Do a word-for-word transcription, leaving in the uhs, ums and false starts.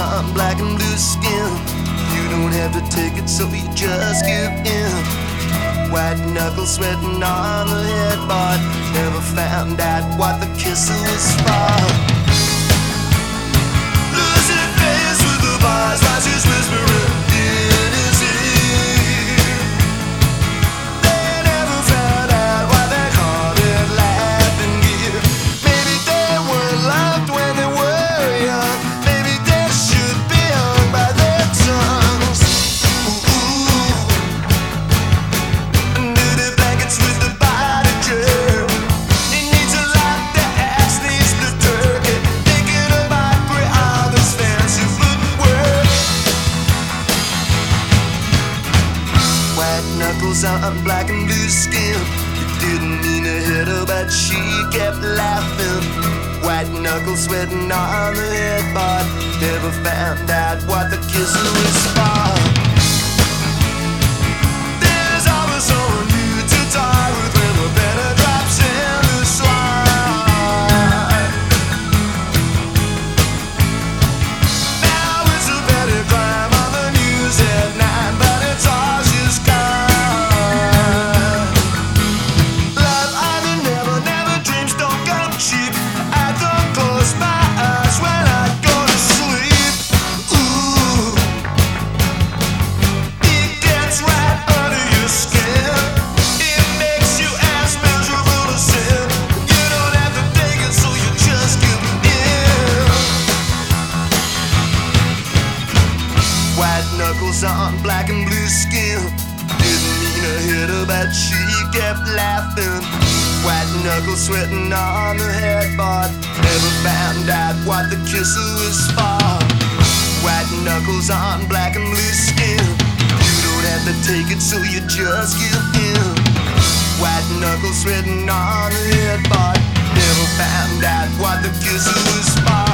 on black and blue skin. You don't have to take it, so you just give in. White knuckles sweating on the headboard. Never found out what the kiss was for. Losing face with the bars while she's whispering in his ear. They never found out why they called it laughing gear. Maybe they weren't loved when they were young. Maybe they should be hung by their tongues. Ooh, ooh. Dirty blankets with the body jerk. It needs a lot, the ass needs the turkey. Thinking about great all this fancy footwork. White knuckles on black and blue skin. You didn't mean to hit her, but she kept laughing. White knuckles sweating on the headboard. Never found out what the kiss was for. There's always someone new to talk with when the better drops in the slide. Now it's a petty crime on the news at nine, but it's all she's got. Love on the never, never dreams don't come cheap. I don't close my eyes when I go to sleep. Ooh, it gets right under your skin. It makes you as miserable as sin. You don't have to take it, so you just give in. White knuckles on black and blue skin. Didn't mean to hit her, but she kept laughing. White knuckles sweating on the headboard. Never found out what the kiss was for. White knuckles on black and blue skin. You don't have to take it, so you just give in. White knuckles sweating on the headboard. Never found out what the kiss was for.